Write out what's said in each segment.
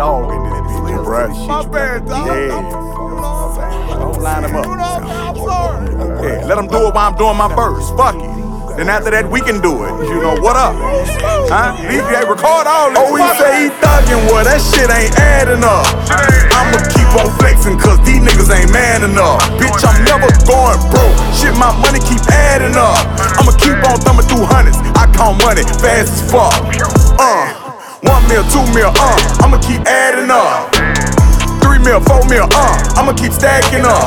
dog in this bitch, bruh. My bad, dog. Yeah. Don't line him up. Yeah, let him do it while I'm doing my verse. Fuck it. Then after that, we can do it. You know, what up? Huh? DJ, record all this. Oh, he say he thuggin', well, that shit ain't adding up. I'ma keep on flexing, cause these niggas ain't man enough. Bitch, I'm never going broke. Shit, my money keep adding up. I'ma keep on thumbing through hundreds. I count money fast as fuck. 1 mil, 2 mil, I'ma keep adding up. 3 mil, 4 mil, I'ma keep stacking up.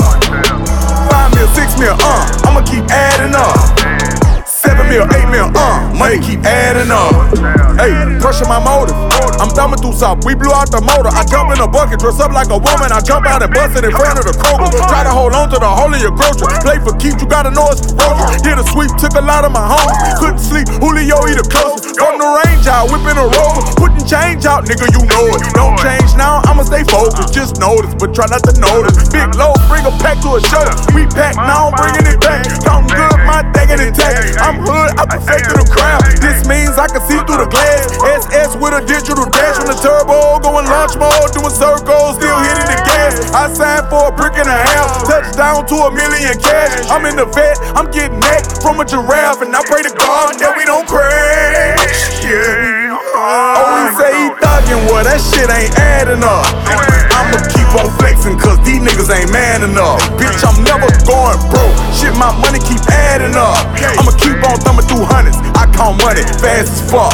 5 mil, 6 mil, I'ma keep adding up. 7 mil, 8 mil, money keep adding up. Hey, pressure my motive. I'm thumbing through south, we blew out the motor. I jump in a bucket, dress up like a woman. I jump out and bust it in front of the Kroger. Try to hold on to the hole in your grocery. Play for keeps, you gotta know it's ferocious. Did a sweep, took a lot of my home. Couldn't sleep, Julio eat a closest. From the range out, whipping a rover. Putting change out, nigga, you know it. Don't change now, I'ma stay focused. Just notice, but try not to notice. Big load, bring a pack to a show. We pack now, I'm bringing it back. Counting good, my thinking it tax. I'm hood, I perfected the crowd. This means I can see through the glass. SS with a digital dash on the turbo, going launch mode, doing circles, still hitting the gas. I signed for a brick and a half, touchdown to $1 million cash. I'm in the vet, I'm getting neck from a giraffe, and I pray to God that we don't crash. Yeah. Oh, he say he thuggin', well, that shit ain't adding up. I'ma keep on flexing, cause these niggas ain't man enough. Bitch, I'm never going broke. Shit, my money keep adding up. I'ma keep on thumbing through hundreds. I count money fast as fuck.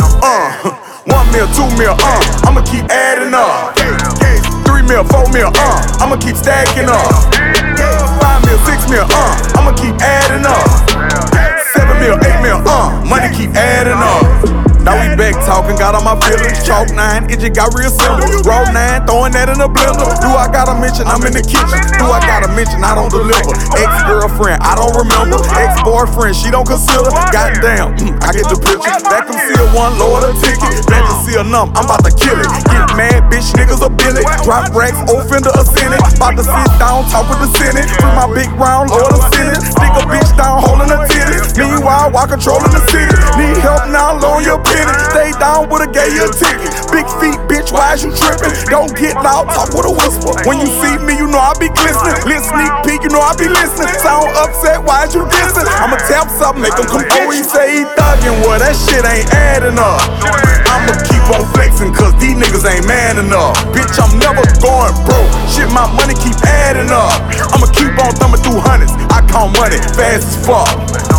1 mil, 2 mil, I'ma keep adding up. 3 mil, 4 mil, I'ma keep stacking up. 5 mil, 6 mil, I'ma keep adding up. 7 mil, 8 mil, money keep adding up. Now we back talking, got on my feelings. Chalk 9, it just got real simple. Raw 9, throwing that in a blender. Do I gotta mention I'm in the kitchen? Do I gotta mention I don't deliver? Ex-girlfriend, I don't remember. Ex-boyfriend, she don't consider. Goddamn, I get the picture. That conceal one, lower the ticket. That conceal numb, I'm about to kill it. Get mad, bitch, niggas a billet. Drop racks, offender a senate. About to sit down, talk with the senate. Bring my big round, lower the senate. Stick a bitch down, holding her titties. Meanwhile, while controlling the city. Need help now, loan your penny. Stay down with a gave you a ticket. Big feet, bitch, why is you tripping? Don't get loud, talk with a whisper. When you see me, you know I be glistening. Little sneak peek, you know I be listening. Sound upset, why is you dissing? I'ma tap something, make them come on. He say he thuggin', well, that shit ain't adding up. I'ma keep on flexing, cause these niggas ain't man enough. Bitch, I'm never going broke. Shit, my money keep adding up. I'ma keep on thumbing through hundreds. I count money fast as fuck.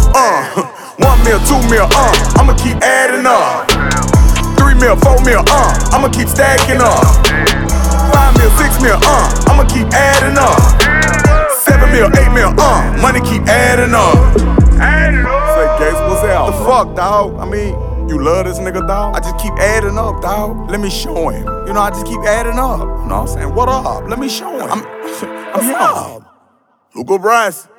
1 mil, 2 mil, I'ma keep adding up. 3 mil, 4 mil, I'ma keep stacking up. 5 mil, 6 mil, I'ma keep adding up. 7 mil, 8 mil, money keep adding up. Say, Gates, what's out? The fuck, dawg? I mean, you love this nigga, dawg? I just keep adding up, dawg. Let me show him. You know, I just keep adding up. You know what I'm saying? What up? Let me show him. I'm here. Luca Bryce.